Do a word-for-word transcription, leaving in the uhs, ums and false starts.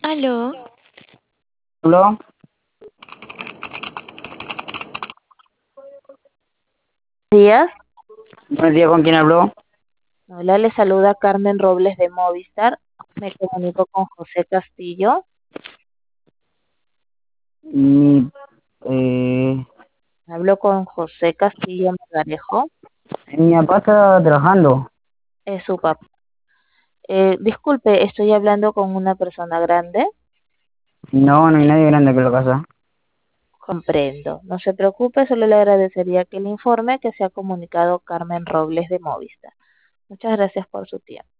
Aló, ¿Aló? Días. Buenos días, ¿con quién habló? Hola, le saluda Carmen Robles de Movistar. Me comunico con José Castillo. Mi, eh, Hablo con José Castillo Margarejo, mi papá está trabajando. es su papá. Eh, disculpe, estoy hablando con una persona grande. No, no hay nadie grande que lo casa. Comprendo. No se preocupe, solo le agradecería que le informe que se ha comunicado Carmen Robles de Movistar. Muchas gracias por su tiempo.